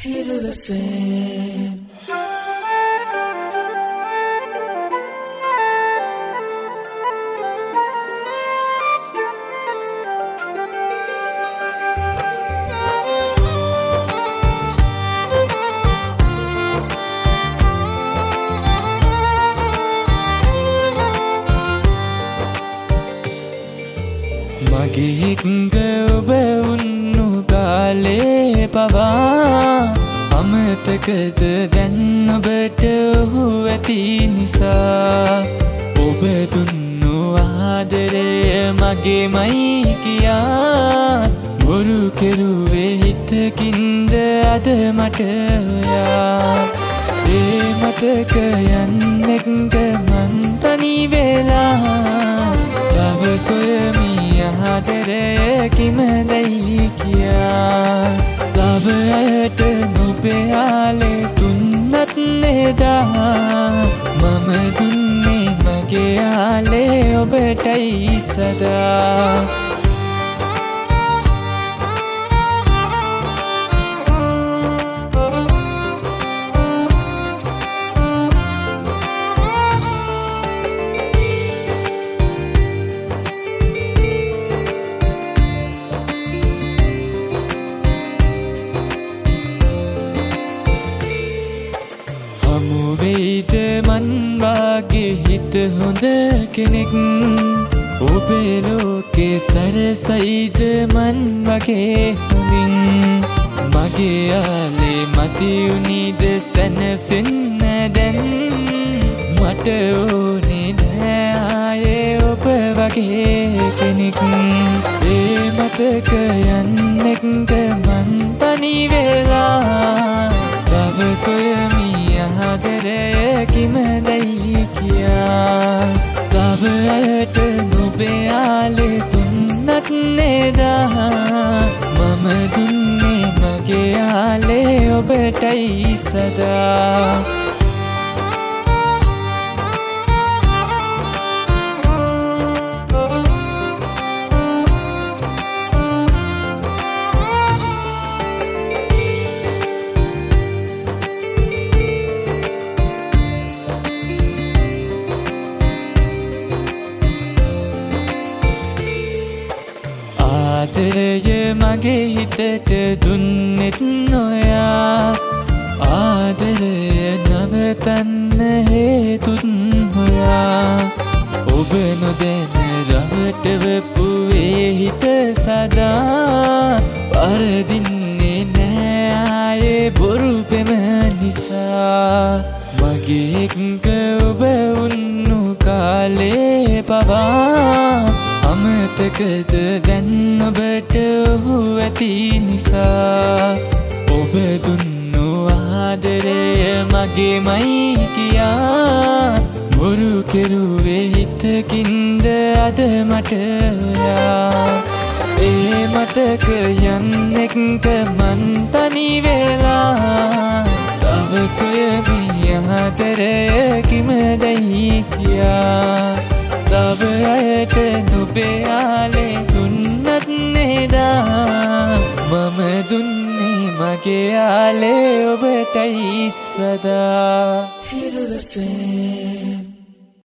අමතකද දැන් ඔබට ඔහු ඇති නිසා ඔබ දුන්නු ආදරය මගේමයි කියා බොරු කෙරුවේ හිතකින්ද අද මට ඔයා ඒ මතකයන් එක්ක මන් තනි වෙලා තව සොයමි ආදරය කිමදයි කියා තව ඇයට නොපෙයාලේ දුන්නත් නේදා මම දුන්නේ මගේ යාලේ ඔබටයි සදා වෙයිද මන් වාගේ හිත හොඳ කෙනෙක් ඔබේ ලෝකේ සරසයිද මන් වගේ හොඳින් මගේ යාලේ මති උනීද සැනසෙන්න දැන් මට ඕනේ නෑ ආයේ ඔබ වගේ කෙනෙක් ඒ මතකයන් එක්ක මන් තනි වෙලා තව සොයමි ආදරය කිමදයි කියා තව ඇයට නොපෙයාලේ දුන්නත් නේදා මම දුන්නේ මගේ යාලේ ඔබටයි සදා ආදරය මගේ හිතට දුන්නෙත් නොයා ආදරය නවතන්න හේතුත් හොයා ඔබ නොදැන රවටවපු ඒ හිත සදා පරදින්නේ නෑ ආයේ බොරු පෙම නිසා මගේ එක්ක ඔබ උන්නු කාලේ පවා අමතකද දැන් ඔබට ඔහු ඇති නිසා ඔබ දුන්නු ආදරය මගේමයි කියා බොරු කෙරුවේ හිතකින්ද අද මට ඔයා ඒ මතකයන් එක්ක මන් තනි වෙලා තව සොයමි ආදරය කිමදයි කියා තව ඇයට නොපෙයාලේ දුන්නත් නේදා මම දුන්නේ මගේ යාලේ ඔබටයි සදා